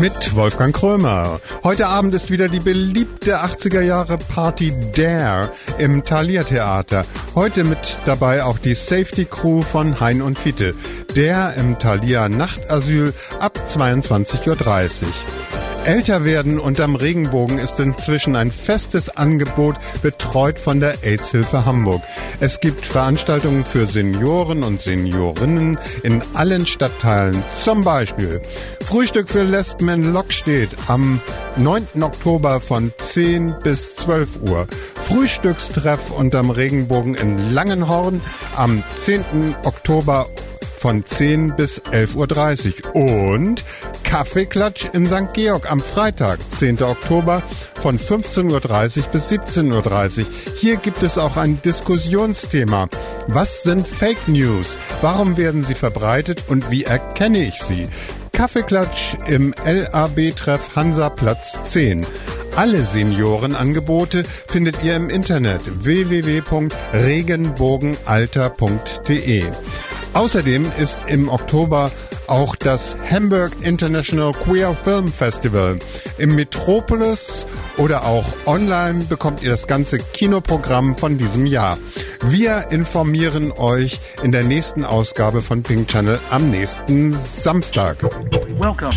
mit Wolfgang Krömer. Heute Abend ist wieder die beliebte 80er Jahre Party Dare im Thalia Theater. Heute mit dabei auch die Safety Crew von Hein und Fiete. Dare im Thalia Nachtasyl ab 22:30 Uhr. Älter werden unterm Regenbogen ist inzwischen ein festes Angebot, betreut von der AIDS-Hilfe Hamburg. Es gibt Veranstaltungen für Senioren und Seniorinnen in allen Stadtteilen. Zum Beispiel Frühstück für Lesben in Lockstedt am 9. Oktober von 10 bis 12 Uhr. Frühstückstreff unterm Regenbogen in Langenhorn am 10. Oktober von 10 bis 11:30 Uhr und Kaffeeklatsch in St. Georg am Freitag, 10. Oktober von 15:30 Uhr bis 17:30 Uhr. Hier gibt es auch ein Diskussionsthema. Was sind Fake News? Warum werden sie verbreitet und wie erkenne ich sie? Kaffeeklatsch im LAB-Treff Hansaplatz 10. Alle Seniorenangebote findet ihr im Internet www.regenbogenalter.de. Außerdem ist im Oktober auch das Hamburg International Queer Film Festival. Im Metropolis oder auch online bekommt ihr das ganze Kinoprogramm von diesem Jahr. Wir informieren euch in der nächsten Ausgabe von Pink Channel am nächsten Samstag. Welcome.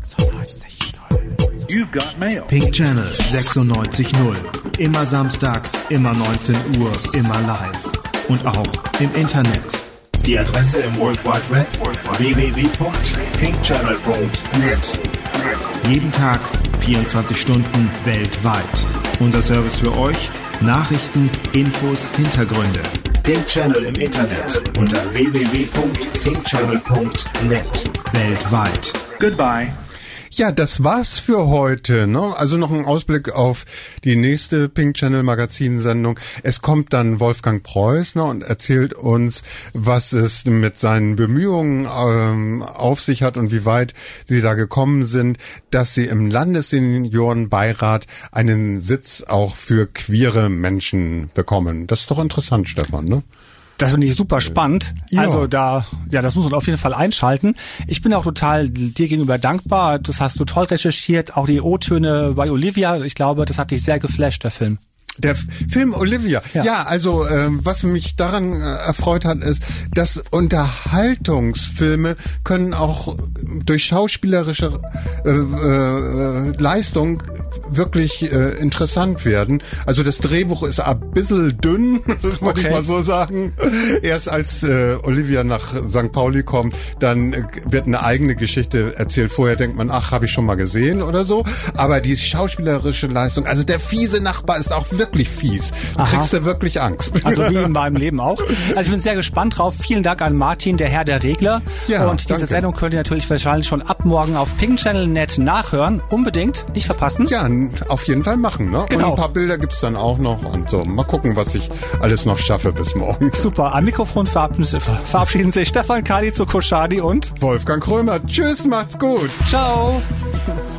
You've got mail. Pink Channel 96.0. Immer samstags, immer 19 Uhr, immer live. Und auch im Internet. Die Adresse im World Wide Web www.pinkchannel.net. Jeden Tag, 24 Stunden weltweit. Unser Service für euch: Nachrichten, Infos, Hintergründe. Pink Channel im Internet unter www.pinkchannel.net. Weltweit. Goodbye. Ja, das war's für heute, ne? Also noch ein Ausblick auf die nächste Pink Channel Magazinsendung. Es kommt dann Wolfgang Preuß, ne, und erzählt uns, was es mit seinen Bemühungen auf sich hat und wie weit sie da gekommen sind, dass sie im Landesseniorenbeirat einen Sitz auch für queere Menschen bekommen. Das ist doch interessant, Stefan, ne? Das finde ich super spannend. Ja. Also das muss man auf jeden Fall einschalten. Ich bin auch total dir gegenüber dankbar. Das hast du toll recherchiert. Auch die O-Töne bei Olivia. Ich glaube, das hat dich sehr geflasht, der Film. Der Film Olivia. Ja, also was mich daran erfreut hat, ist, dass Unterhaltungsfilme können auch durch schauspielerische Leistung wirklich interessant werden. Also das Drehbuch ist ein bisschen dünn, würde ich mal so sagen. Erst als Olivia nach St. Pauli kommt, dann wird eine eigene Geschichte erzählt. Vorher denkt man, ach, habe ich schon mal gesehen oder so. Aber die schauspielerische Leistung, also der fiese Nachbar ist auch wirklich fies. Du kriegst da wirklich Angst. Also wie in meinem Leben auch. Also ich bin sehr gespannt drauf. Vielen Dank an Martin, der Herr der Regler. Ja, und diese Sendung könnt ihr natürlich wahrscheinlich schon ab morgen auf pinkchannel.net nachhören. Unbedingt, nicht verpassen. Ja, auf jeden Fall machen, ne? Genau. Und ein paar Bilder gibt's dann auch noch und so. Mal gucken, was ich alles noch schaffe bis morgen. Super. Am Mikrofon verabschieden sich Stefan Kali zu Koschadi und Wolfgang Krömer. Tschüss, macht's gut. ciao.